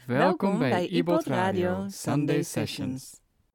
Welkom bij iBot Radio Sunday Sessions.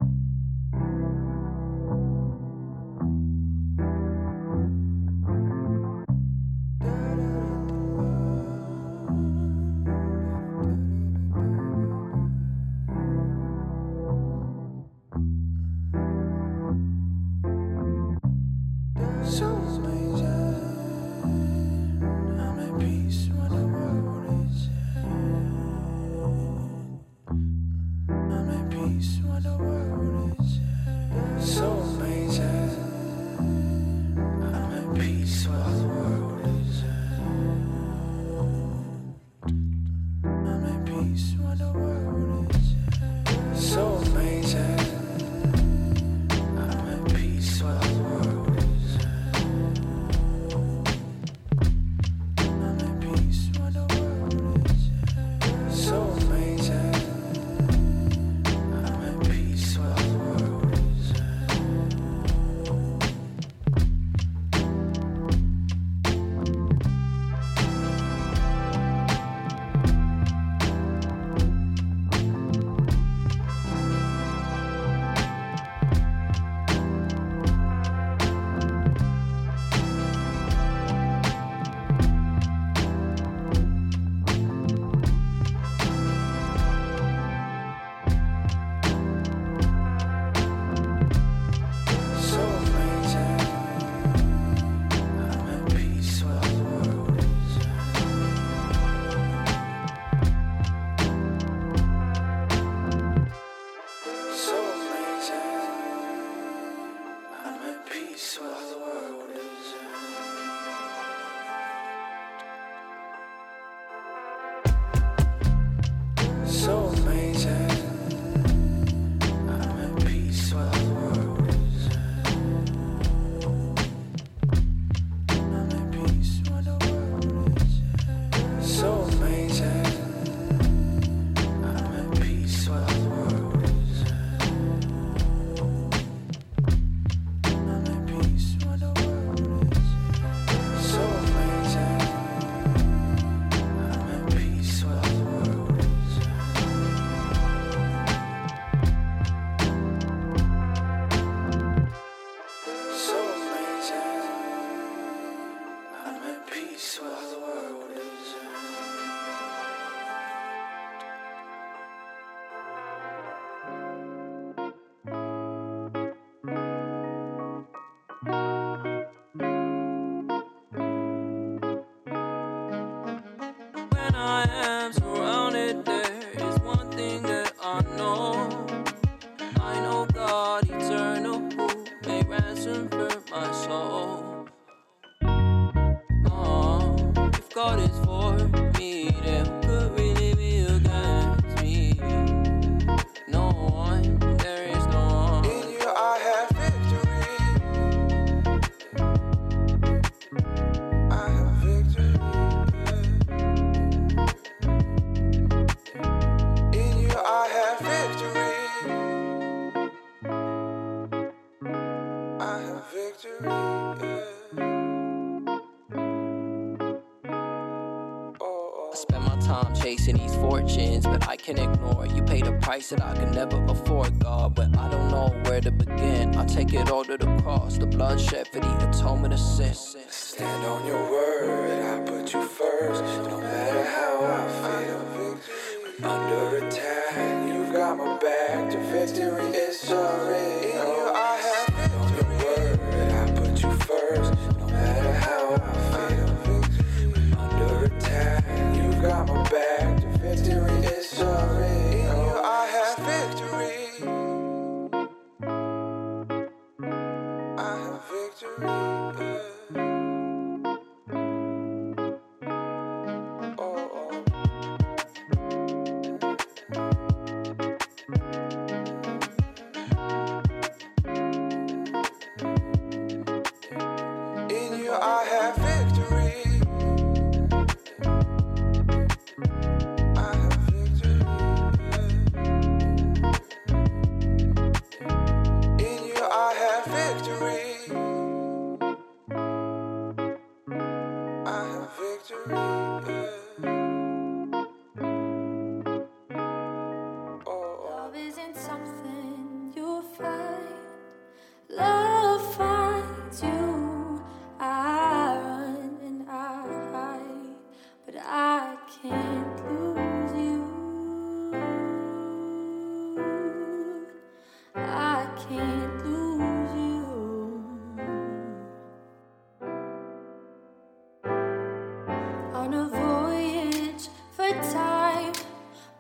That I can never afford, God, but I don't know where to begin. I take it all to the cross, the bloodshed for the atonement of sin. Stand on your word, I put you first, no matter how I feel. When under attack, you've got my back, the victory is already. In you I have stand on your word, I put you first, no matter how I feel. When under attack, you've got my back, the victory is already.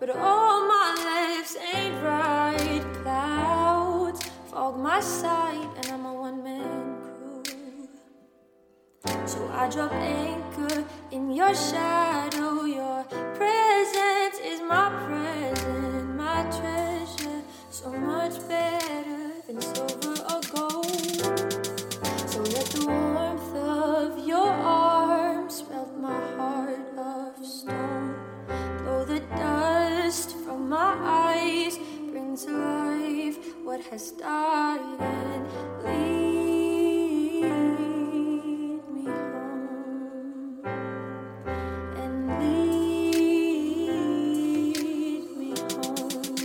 but all my lips ain't right. Clouds fog my sight, and I'm a one-man crew. So I drop anchor in your shadow. Your presence is my present, my treasure, so much better than silver or gold. So let the warmth of your arms melt my heart of stone. Blow the dust from my eyes, bring to life what has died, and lead me home, and lead me home.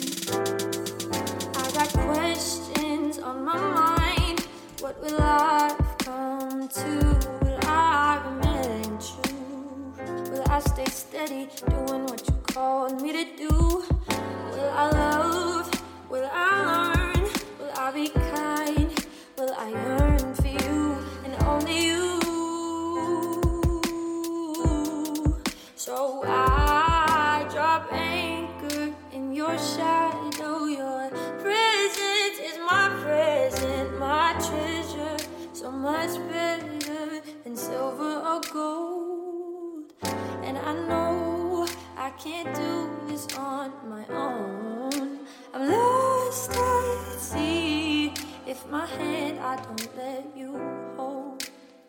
I got questions on my mind. What will life come to? Will I remain true? Will I stay steady, doing what you called me to do? Will I love? Will I learn? Will I be kind? Will I yearn for you and only you? So I drop anchor in your shadow. Your presence is my present, my treasure, so much better than silver or gold. And I know I can't do this on my own. I'm lost at sea if my hand I don't let you hold.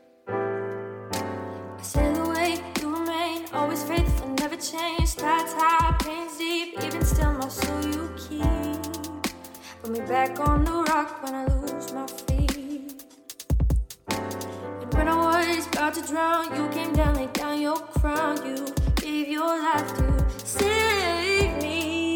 I sail away, you remain always faithful, never change. Tides high, pains deep, even still my soul you keep. Put me back on the rock when I lose my feet. And when I was about to drown, you came down, laid down your crown. You gave your life to save me.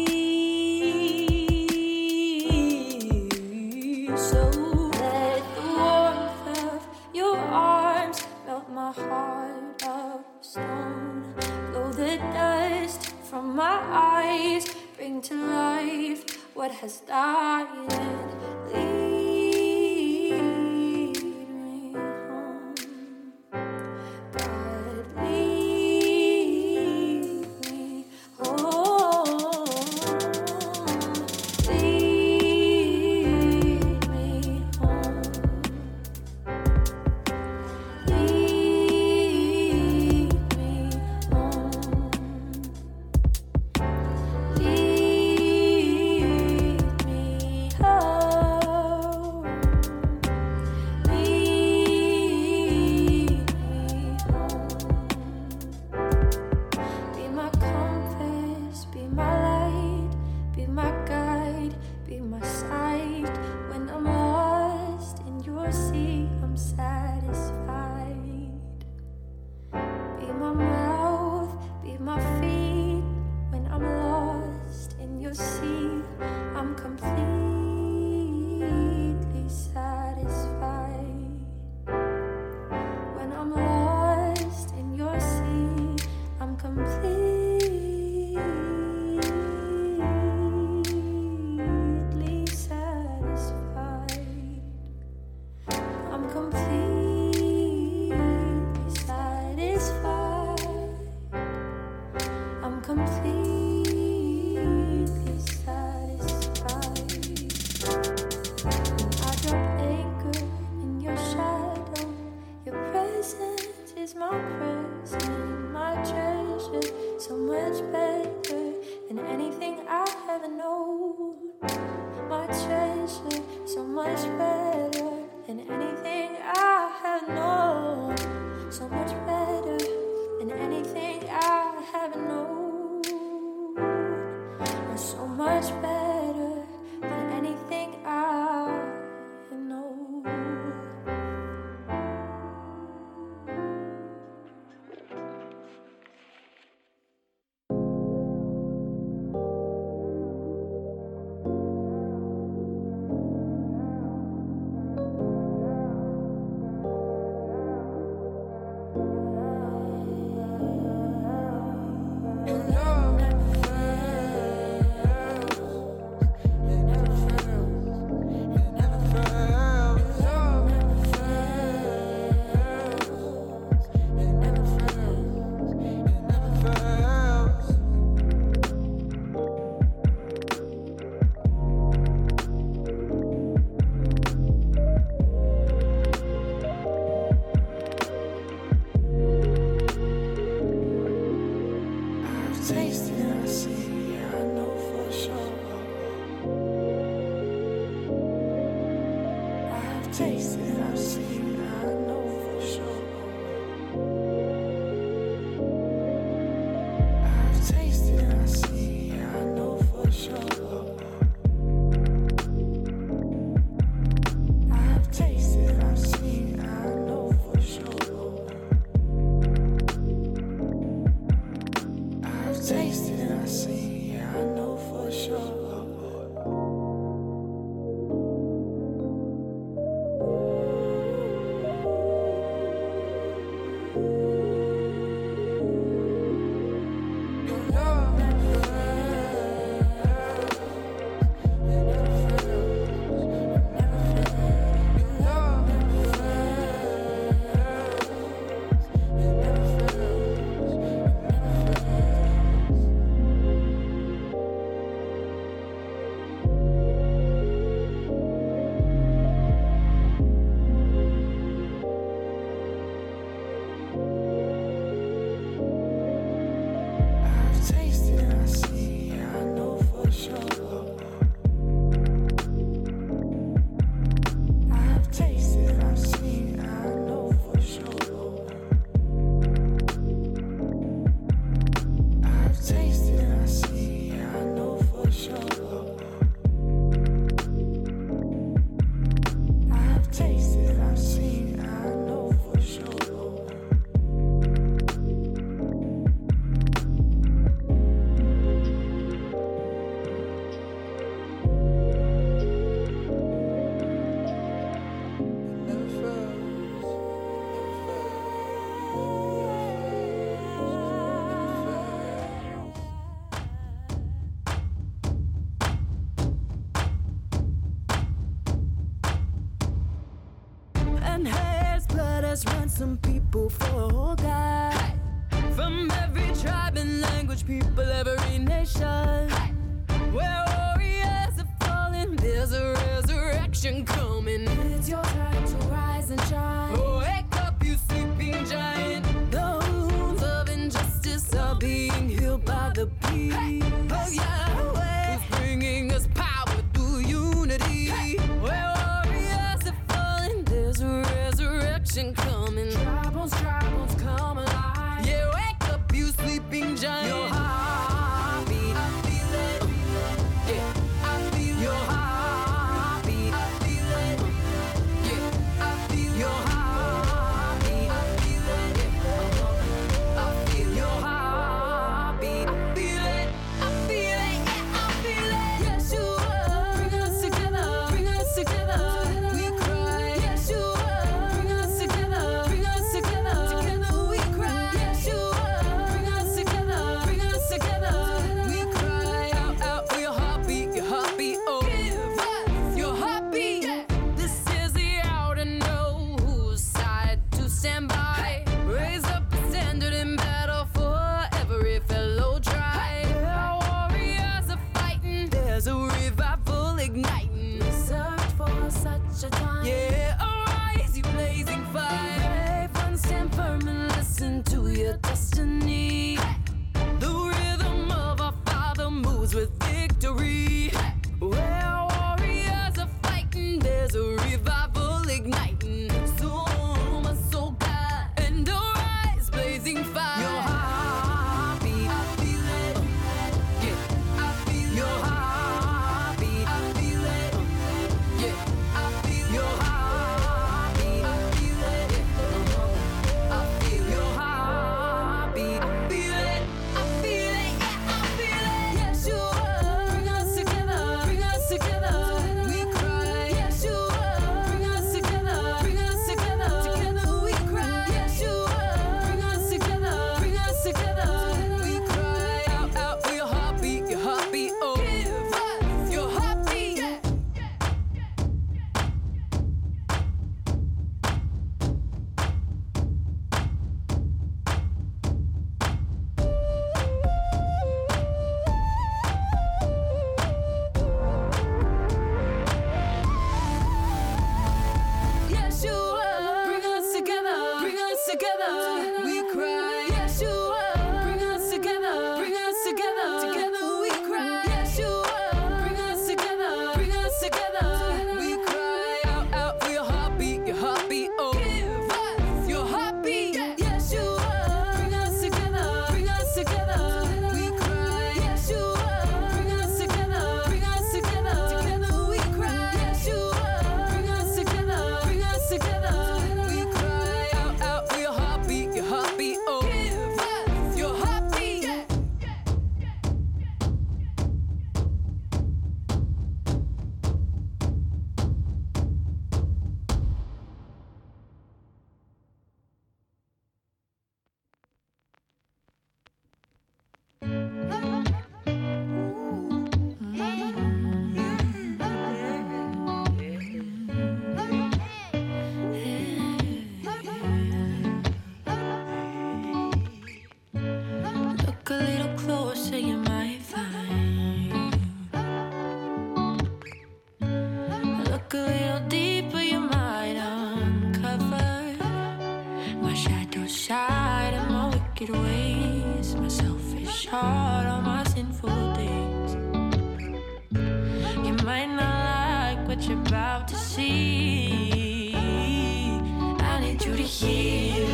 So let the warmth of your arms melt my heart of stone. Blow the dust from my eyes, bring to life what has died, and lead me home. God, lead me home. Lead me home. Lead me home. Lead me home. Lead me home. Be my compass, be my light, be my guide, be my sight. When I'm lost in your sea, I'm satisfied. Be my mouth, be my feet. When I'm lost in your sea, I'm completely satisfied. When I'm lost in your sea, I'm completely satisfied. I'm completely satisfied. I'm completely satisfied. I drop anchor in your shadow. Your presence is my present, my treasure, so much better than anything I ever known. My treasure, so much better than anything I have known. So much better than anything I have known. So much better than anything I know. And love tasted, I've seen, I know for sure. I've tasted, I've seen, I know for sure. I've tasted, I've seen, I know for sure. I've tasted, I've seen, I know for sure. Some people for God. Hey. From every tribe and language, people, every nation. Hey. Where warriors are falling, there's a resurrection coming. It's your time to rise and shine. Wake up, you sleeping giant. The wounds of injustice are being healed by the peace. Hey. Oh yeah, who's bringing us power through unity. Hey. Where warriors are falling, there's a resurrection coming. Dry bones come alive. Yeah, wake up, you sleeping giant. Your heartbeat, I feel it. Yeah, I feel your heartbeat. I feel it. Yeah, I feel your heartbeat. I feel it. Yeah, I feel your heartbeat. I feel it. I feel it. Yeah, I feel it. Yes, you are. Bring us together. Bring us together. We cry. Yes, you are. Bring us together. Bring us together. Together we cry. Yes, you are. Bring us together. Bring us together. We cry. Out, out for your heartbeat. Your heartbeat. Oh, give us your heartbeat. Yeah. This is the hour to know whose side to stand by. Raise up a standard in battle for every fellow tribe. Our warriors are fighting. There's a revival igniting. Search for such a time. Yeah, arise, you blazing fire. Brave ones, stand firm and listen to your destiny. The rhythm of our Father moves with victory. Where warriors are fighting, there's a revival igniting. So, my soul, God, and arise, blazing fire. Your heartbeat, I feel it. Yeah, I feel your heartbeat. I feel it. Yeah, I feel your heartbeat. I feel it. I feel your heartbeat. I feel it. I feel it. Yeah, I feel it. Yes, you are. Bring us together. Bring us together. wicked ways, my selfish heart, all my sinful days. You might not like what you're about to see. I need you to heal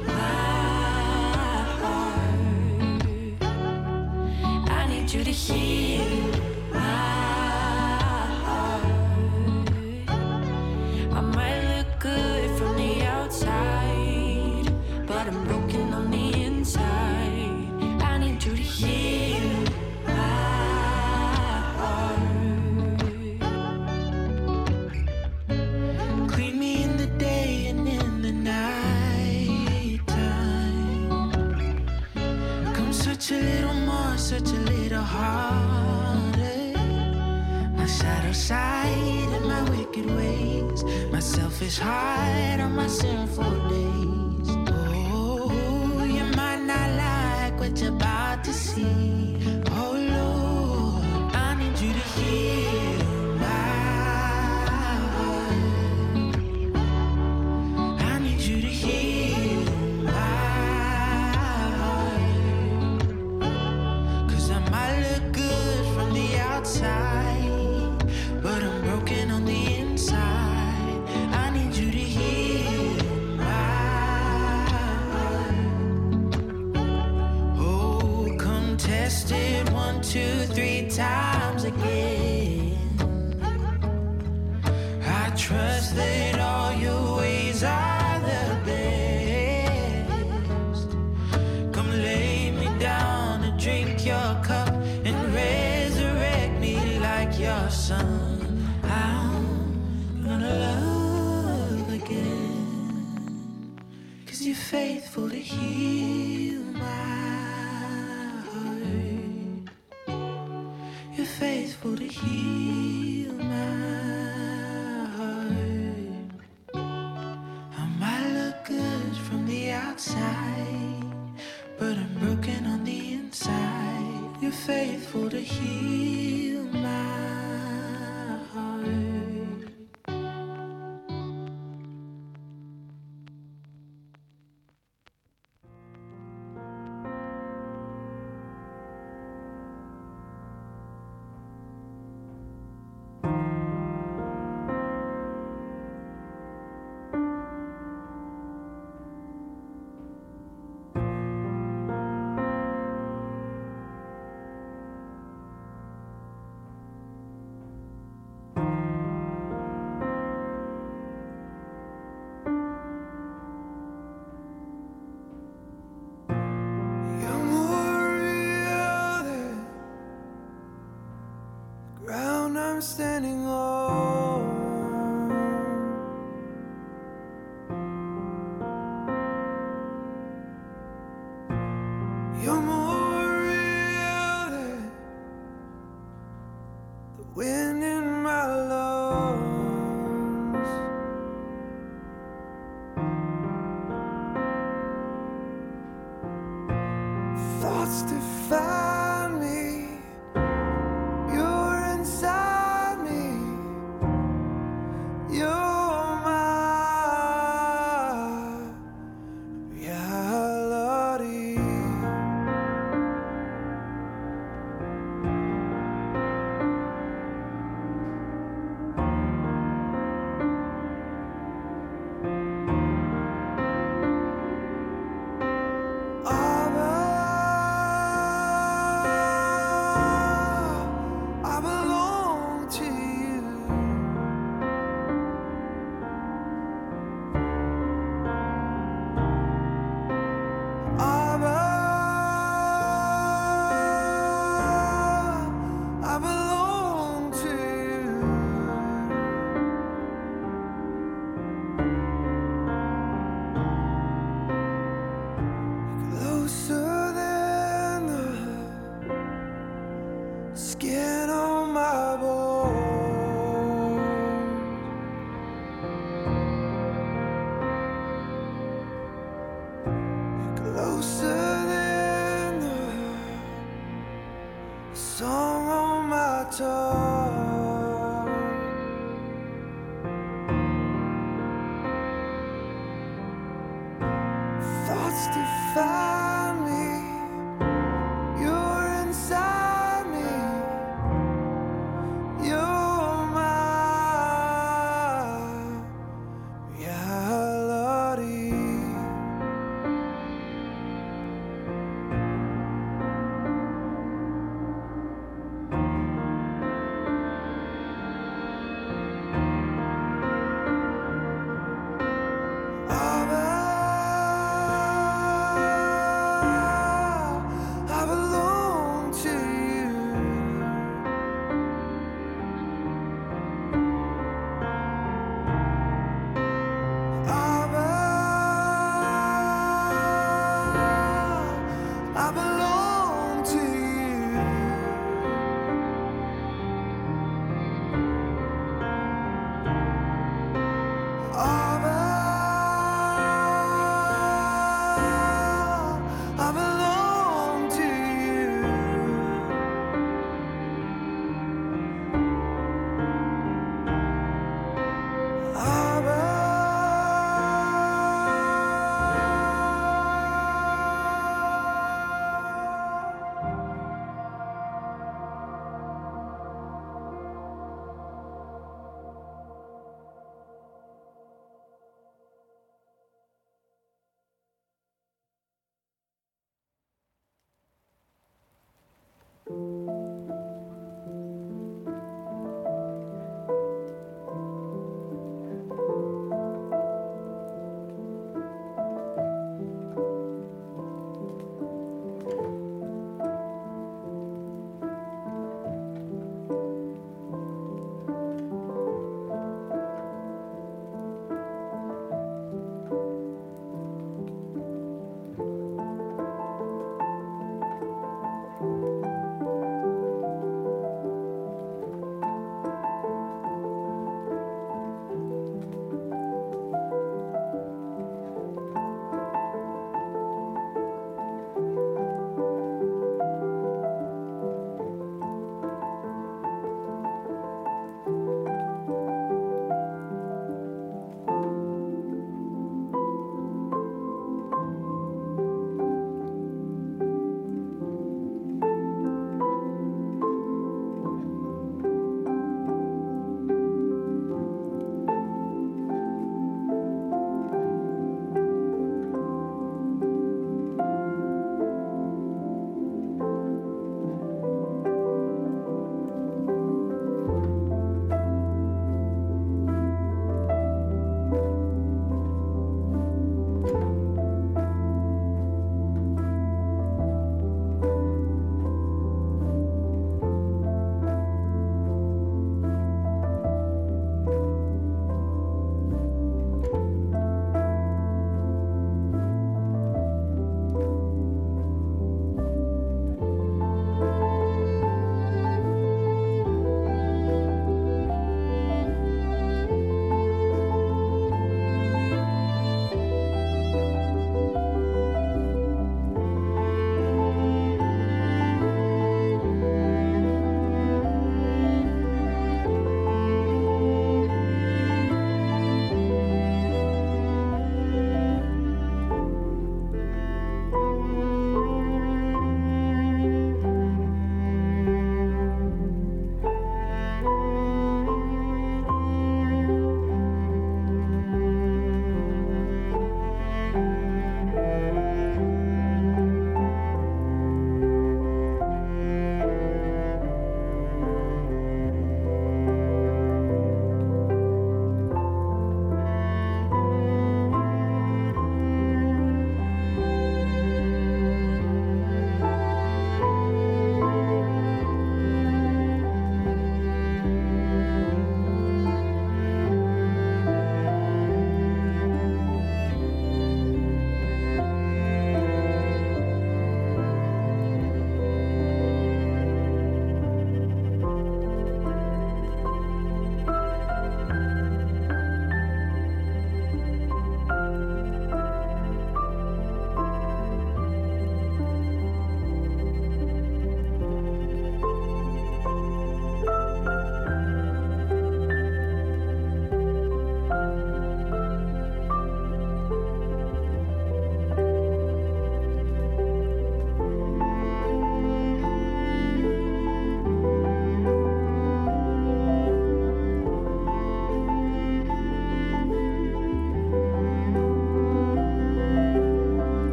my heart. I need you to heal my heart. I might look good from the outside, but I'm broken on the inside. I need you to heal my heart. Clean me in the day and in the night time. Come such a little more, such a little harder. My shadow side and my wicked ways, my selfish heart on my sinful days. Oh, you might not like what you're about to see. Oh Lord, I need you to heal my heart. I need you to heal my heart. 'Cause I might look good from the outside, but I'm broken on the inside. I need you to heal my heart. Oh, come test it 1, 2, 3 times again. I trust that all your ways are the best. Come lay me down and drink your cup and resurrect me like your son. I'm gonna love again, 'cause you're faithful to heal my heart. You're faithful to heal my heart. I might look good from the outside, but I'm broken on the inside. You're faithful to heal my heart. You're more real than the ground I'm standing on. You're more real than the wind in my lungs. Thoughts define me. You're inside me. You're my reality. I belong to you. I belong to you. Closer than the skin on my bones. Closer than the song on my tongue. Thoughts define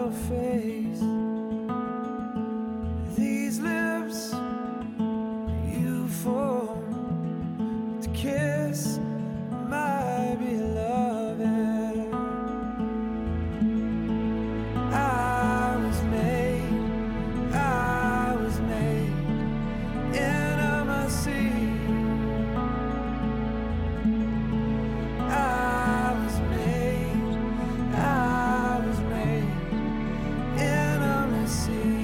your face. These lips you form to kiss my beloved. I was made intimacy. I was made intimacy.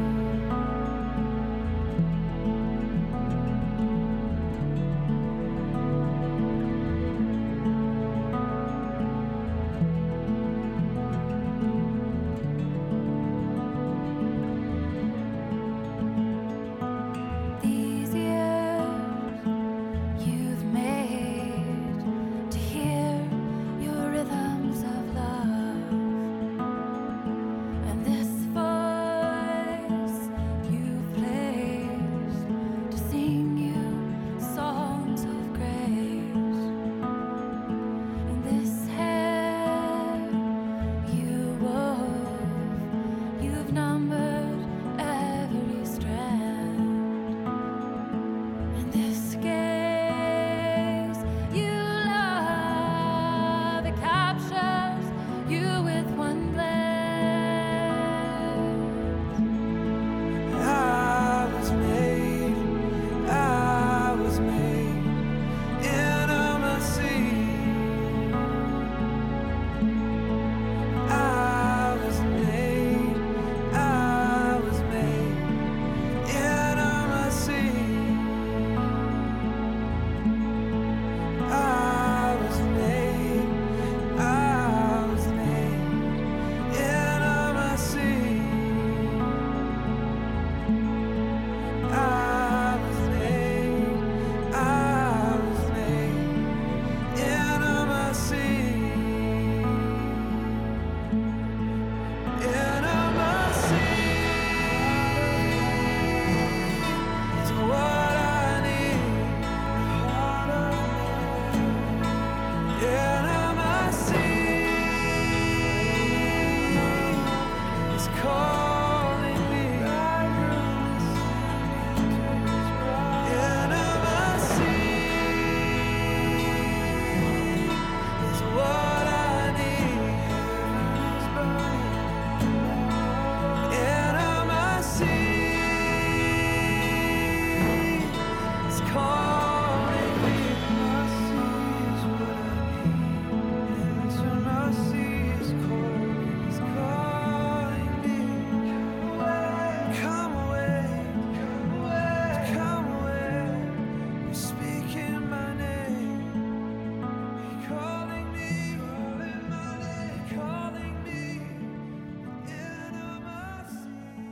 These years you've made to hear your rhythms of love, and this voice you've placed to sing you songs of grace, and this hair you wove, you've numbered every strand. And this gaze you love, it captures you with one glance. I was made intimacy. I was made intimacy. I was made intimacy. I was made intimacy. Intimacy is what I need. Intimacy is calling me. Intimacy is what I need. Intimacy is calling me. Intimacy is calling me. Come away. You're speaking my name. You're calling me. Calling me. Intimacy.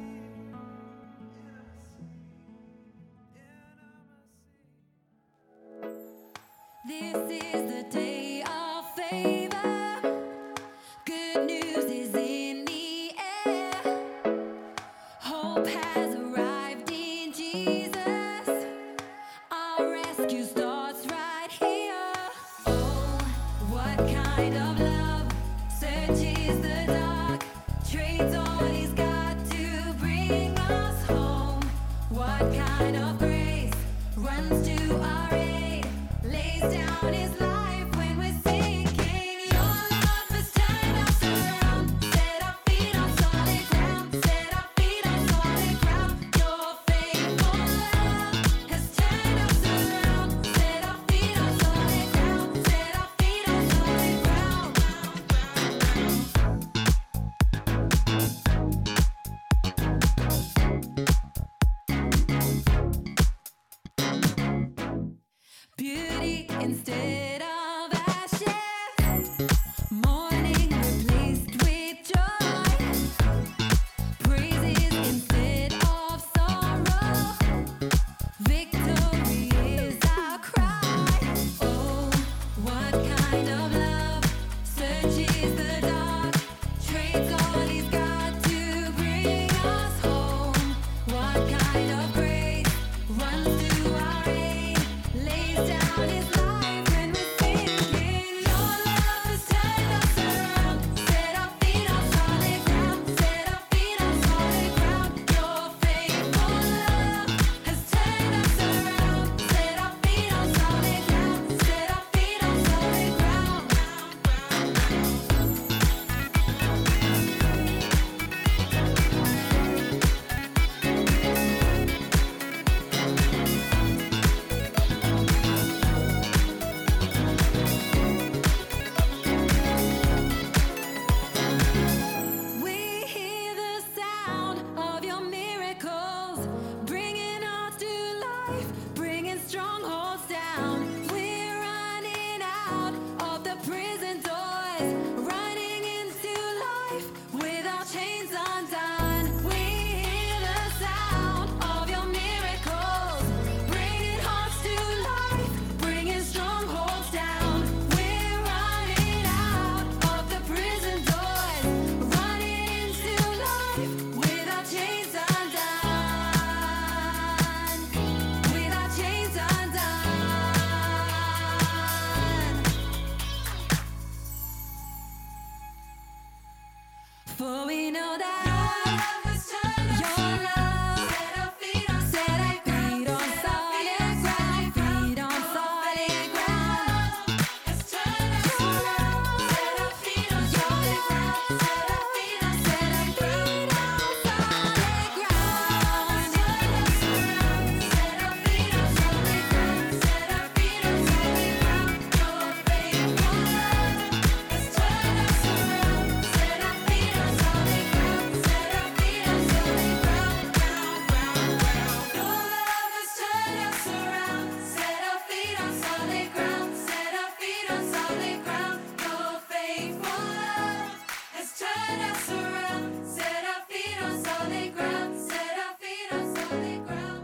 This is the day of favor. Good news is in the air. Hope has arrived in Jesus. Our rescue starts right here. Oh, what kind of love searches the dark, trades all he's got to bring us home. What kind of grace runs to our aid, lays down his life when we're sinking. Your love has turned us around, set our feet on solid ground, set our feet on solid ground. Your faithful love has turned us around, set our feet on solid ground, set our feet on solid ground. Beauty instead of ashes, mourning replaced with joy, praises instead of sorrow, victory is our cry. Oh, what kind of love searches the dark, trades all he's got to bring us home. What kind of grace runs to our aid, lays down his life when we're For we know that your love has turned us around. Set our feet on solid ground. Feet on solid ground. Has turned us around. Set our feet on solid ground. Set our feet on solid ground. Set our feet on solid ground. Set our feet on solid ground. Your faithful love has turned us around. Set our feet on solid ground. Set our feet on solid ground. Your love has turned us around. Set our feet on solid ground. Set our feet on solid ground. Your faithful love has turned us around. Set our feet on solid ground. Set our feet on solid ground.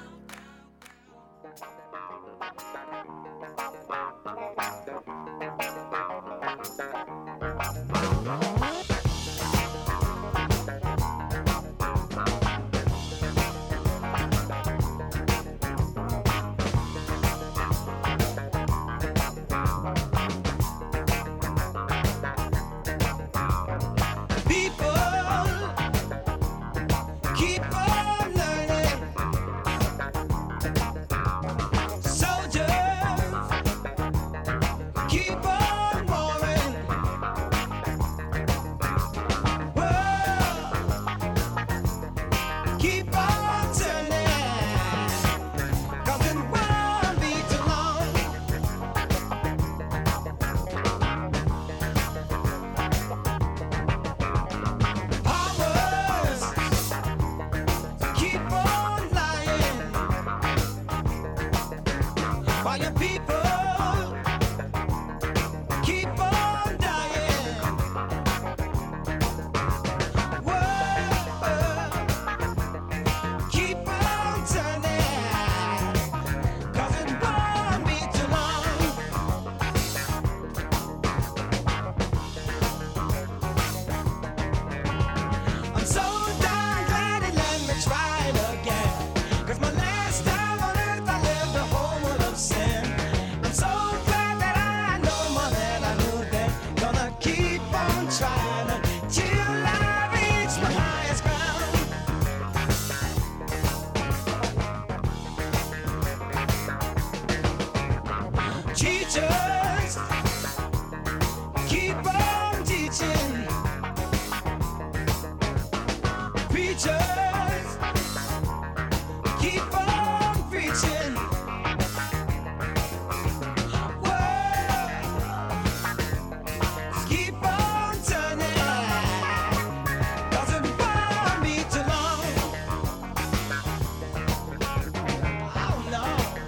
People keep on learning. Soldiers keep on warring. World keep on turning. 'Cause it won't be too long. Powers keep on lying, while your people keep on dying. World keep on turning, 'cause it won't be too long. I'm so darn glad he let me try it again. 'Cause my last time on earth I lived a whole world of sin. I'm so glad that I know more than I knew then. Gonna keep on trying till I reach my highest ground. Teachers keep on teaching. Preachers keep on preaching. World keep on turning, 'cause it won't be too long. Oh no.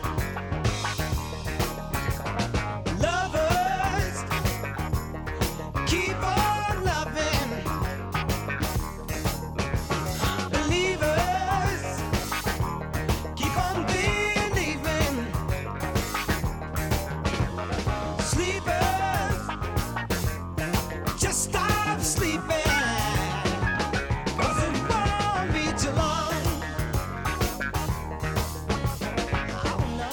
Lovers keep on loving. Believers keep on believing. Sleepers just stop sleeping, 'cause it won't be too long. Oh no.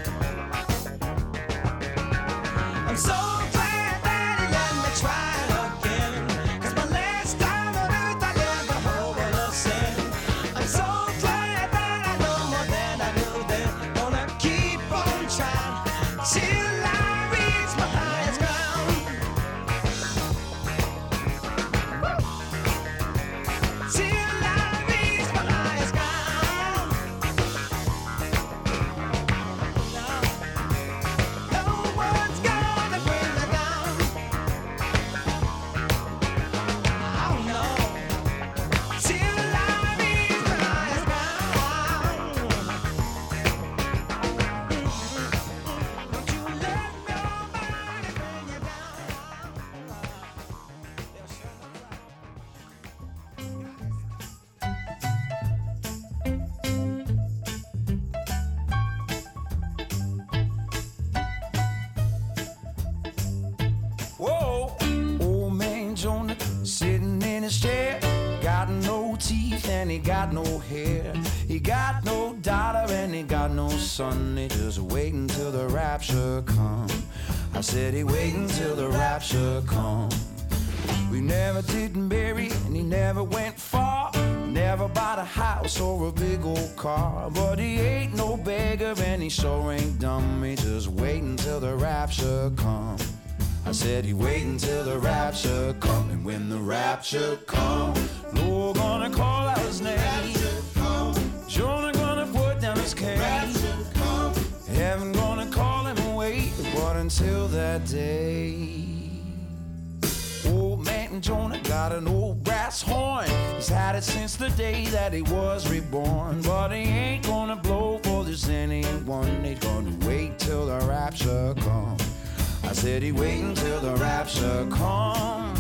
I'm so glad that he let me try it again. 'Cause my last time on earth I lived a whole world of sin. I'm so glad that I know more than I knew then. Gonna keep on trying till I reach my highest ground. Till I reach my highest ground. No one's gonna bring me down. Oh no. Till I reach my highest ground. Don't you let nobody bring you down. They'll surely try. Whoa, old man Jonah sitting in his chair, got no teeth and he got no hair. He got no daughter and he got no son. He just waiting till the rapture come. I said he waiting till the rapture come. We never did bury he never went far, never bought a house or a big old car. But he ain't no beggar and he sure ain't dumb. He just waiting till the rapture come. I said he waiting till the rapture come. And when the rapture come, Lord gonna call out his name. Jonah gonna put down his cane. Heaven gonna call him and wait. But until that day, old man Jonah got an old brass horn. He's had it since the day that he was reborn. But he ain't gonna blow for this anyone. He's gonna wait till the rapture comes. I said he waiting till the rapture comes.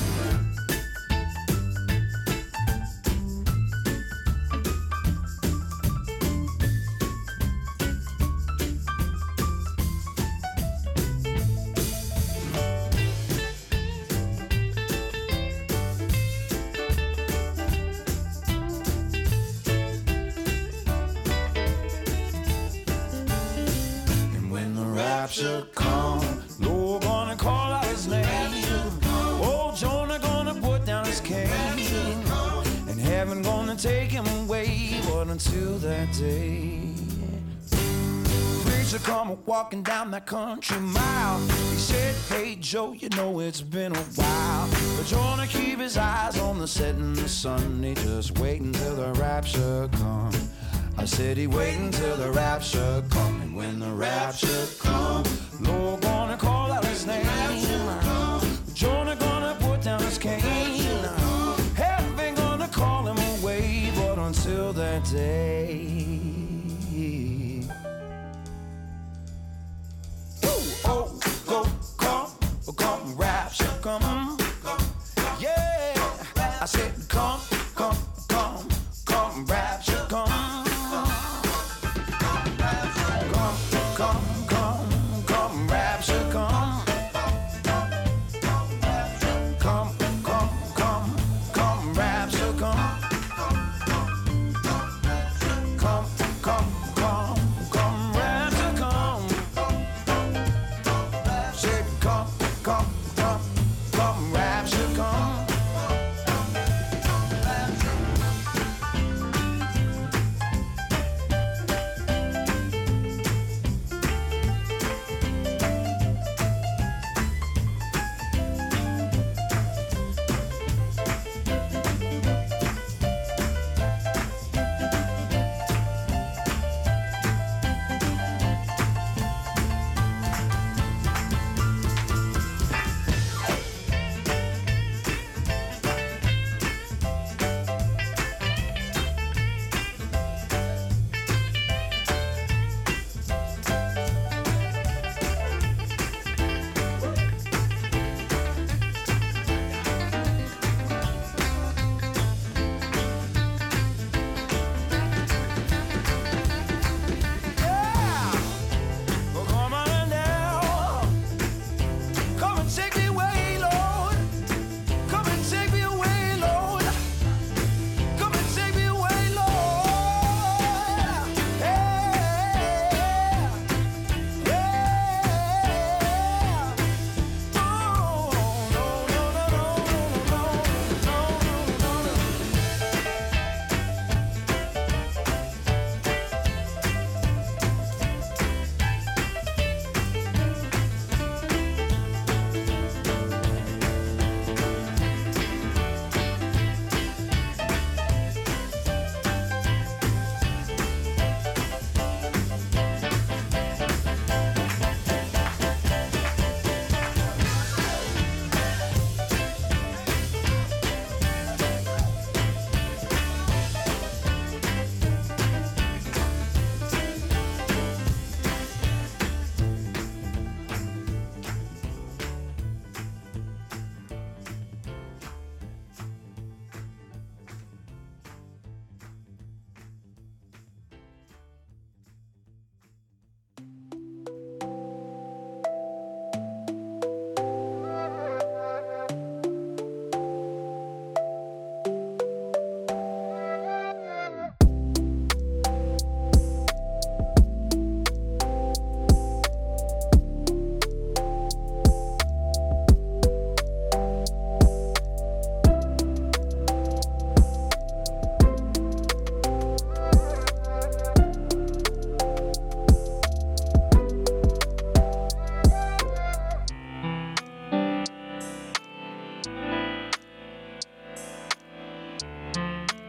Rapture come, Lord gonna call out his name. Oh, Jonah gonna put down his cane, and heaven gonna take him away. But until that day, preacher come walking down that country mile. He said, hey Joe, you know it's been a while, but Jonah keep his eyes on the setting the sun. He just waiting till the rapture come. I said he waiting till the rapture come. And when the rapture come, Lord gonna call out his name. Jonah gonna put down his cane. Heaven gonna call him away. But until that day, oh, come, rapture come. Yeah, I said come, rapture come. Come, rapture, come. Come, rapture, come. Come, rapture, come. Say, come, rapture, come.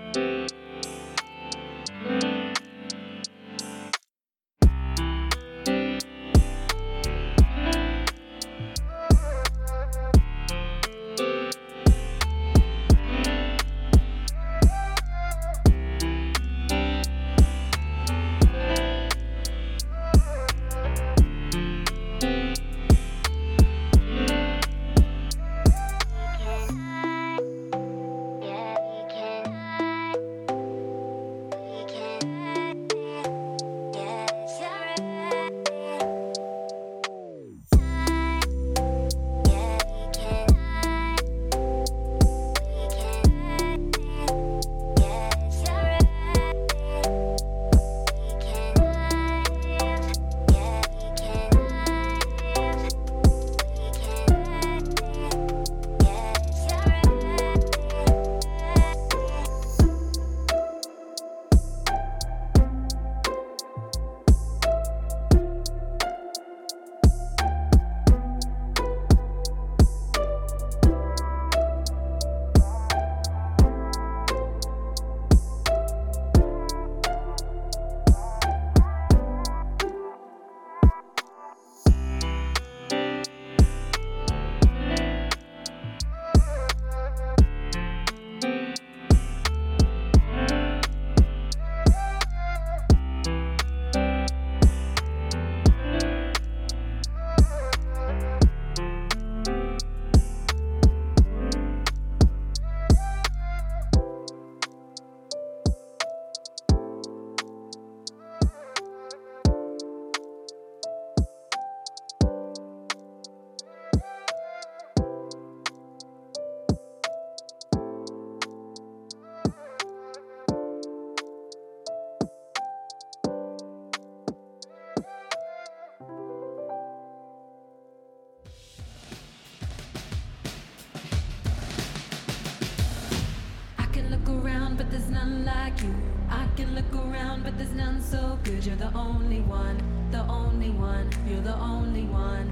but there's none like you. I can look around, but there's none so good. You're the only one, the only one, you're the only one.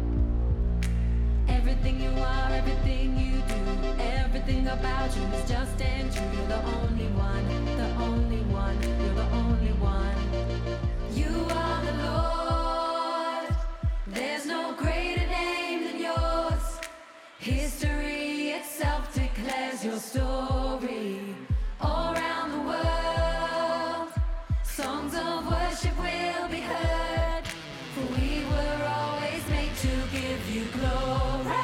Everything you are, everything you do, everything about you is just and true. You're the only one, the only one, you're the only one. You are the Lord, there's no greater name than yours. History itself declares your story. All around the world, songs of worship will be heard. For we were always made to give you glory.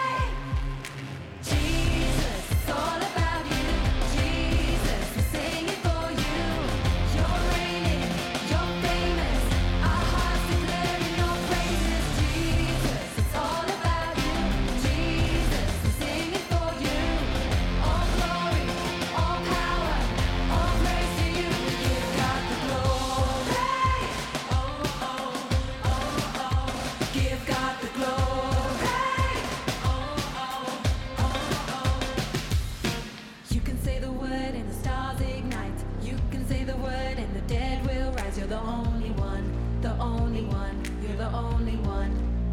Jesus, it's all about you. Jesus, we're singing for you. You're reigning, you're famous. Our hearts declaring your praises. Jesus, it's all about you. Jesus, we're singing for you. All glory, all power, all praise to you. You've got the glory. Oh, oh, oh, oh. Give God the glory. Oh, oh, oh, oh. You can say the word and the stars ignite. You can say the word and the dead will rise. You're the only one, the only one. You're the only one.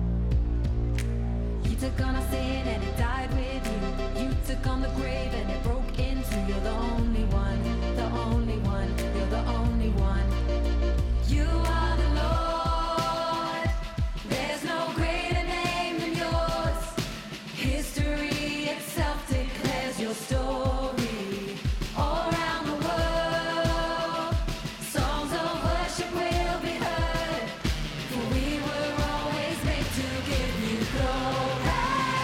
You took on our sin and it died with you. You took on the grave and it broke in two. You're the only one, the only one. You're the only one. You are the Lord. There's no greater name than yours. History itself declares your story. All around the world, songs of worship will be heard. For we were always made to give you glory.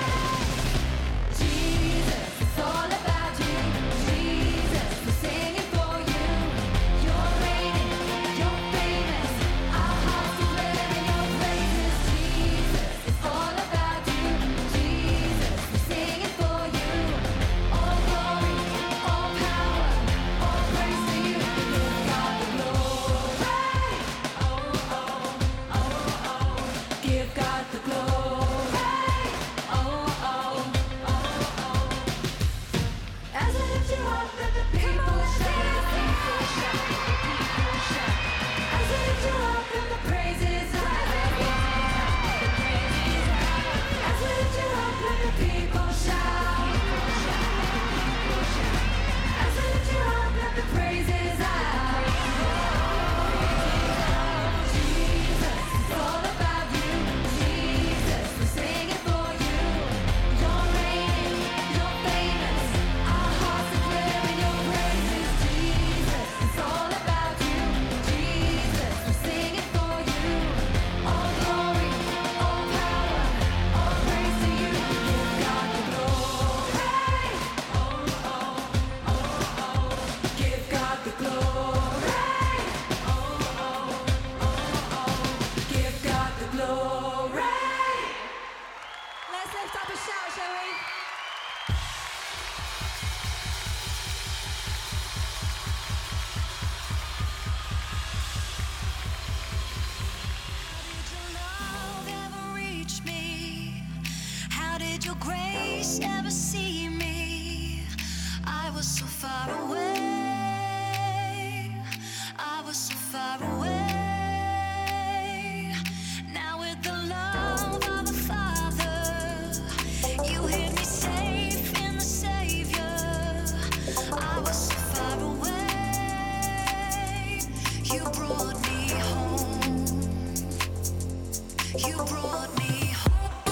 Jesus, it's all about you. Jesus, we're singing for you. You're reigning, you're famous. Our hearts declaring your praises. Jesus, it's all about you. Jesus, we're singing for you. All glory, all power, all praise to you. You've got the glory. Oh, oh, oh, oh. Give God the glory. Oh, oh, oh, oh. As I lift you up, let the people shout. As I lift you up, let the praises rise. As I lift you up, let the people shout. As I lift you up, did your grace ever see me? I was so far away. I was so far away. Now with the love of a father, you hid me safe in the Savior. I was so far away. You brought me home. You brought me home.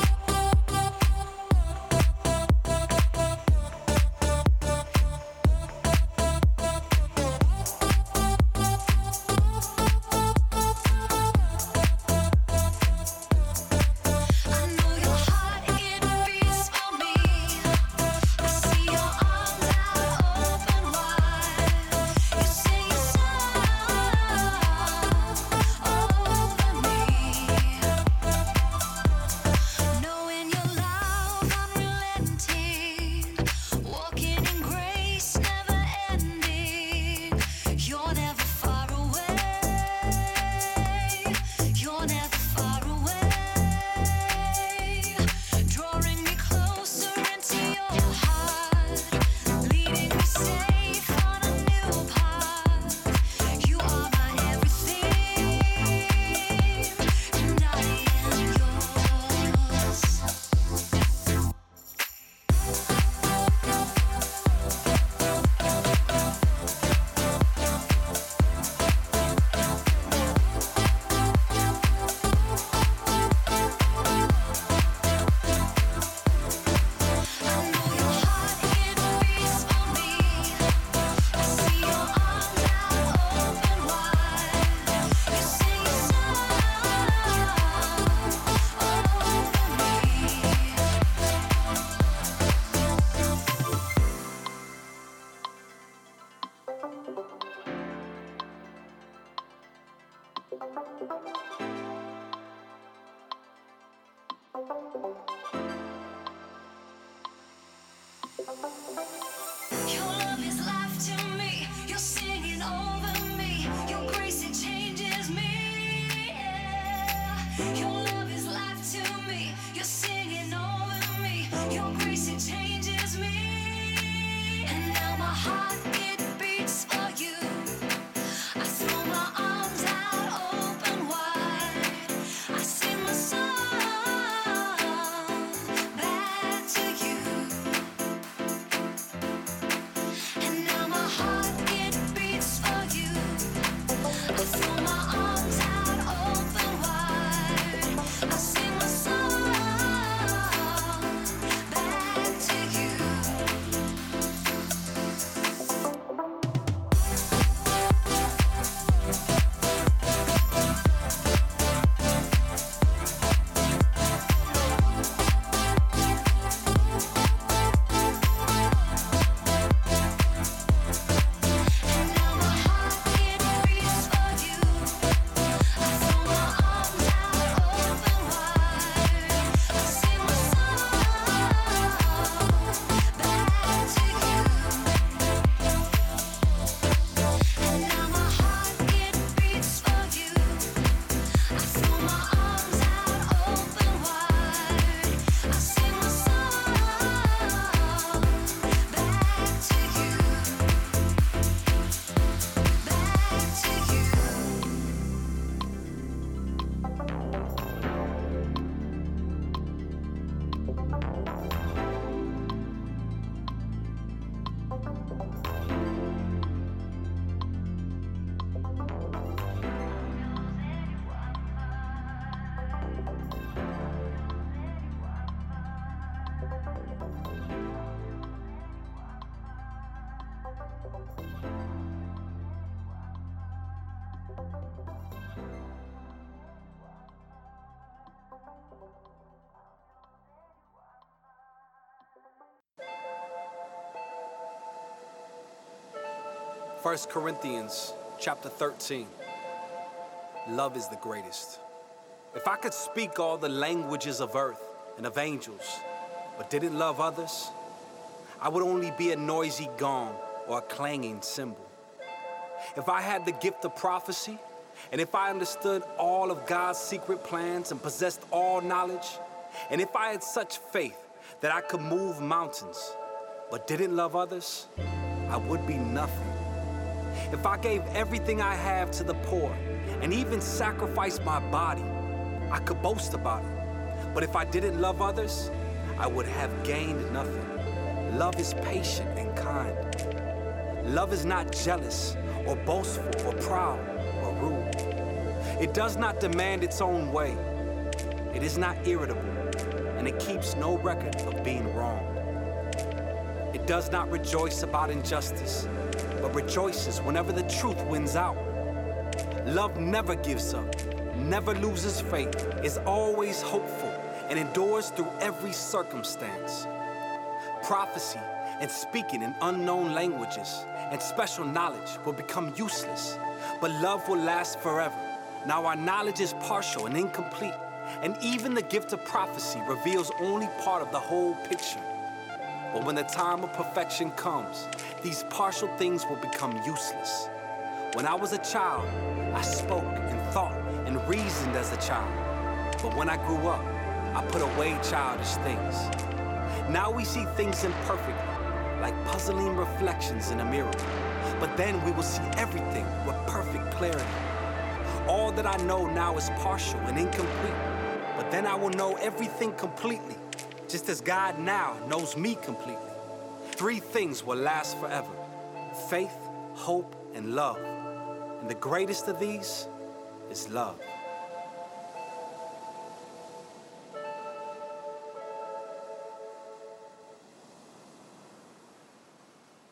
Your love is life to me. You're singing over me. Your grace, it changes me. Yeah. Your love is life to me. You're singing over me. Your grace, it changes me. And now my heart, it beats for you. I throw my arms out open wide. I sing my song back to you. And now my heart, it beats for you. I throw my arms out open wide. I sing my song back to you. And now my heart, it beats for you. I throw my arms out open wide. I sing my song back to you. And now my heart, it beats for you. I throw my arms out open wide. I sing my song back to you. Back to you. First Corinthians chapter 13. Love is the greatest. If I could speak all the languages of earth and of angels, but didn't love others, I would only be a noisy gong or a clanging cymbal. If I had the gift of prophecy, and if I understood all of God's secret plans and possessed all knowledge, and if I had such faith that I could move mountains, but didn't love others, I would be nothing. If I gave everything I have to the poor and even sacrificed my body, I could boast about it. But if I didn't love others, I would have gained nothing. Love is patient and kind. Love is not jealous or boastful or proud or rude. It does not demand its own way. It is not irritable, and it keeps no record of being wronged. It does not rejoice about injustice, but rejoices whenever the truth wins out. Love never gives up, never loses faith, is always hopeful, and endures through every circumstance. Prophecy and speaking in unknown languages and special knowledge will become useless, but love will last forever. Now our knowledge is partial and incomplete, and even the gift of prophecy reveals only part of the whole picture. But when the time of perfection comes, these partial things will become useless. When I was a child, I spoke and thought and reasoned as a child. But when I grew up, I put away childish things. Now we see things imperfectly, like puzzling reflections in a mirror. But then we will see everything with perfect clarity. All that I know now is partial and incomplete, but then I will know everything completely, just as God now knows me completely. 3 things will last forever: faith, hope, and love. And the greatest of these is love.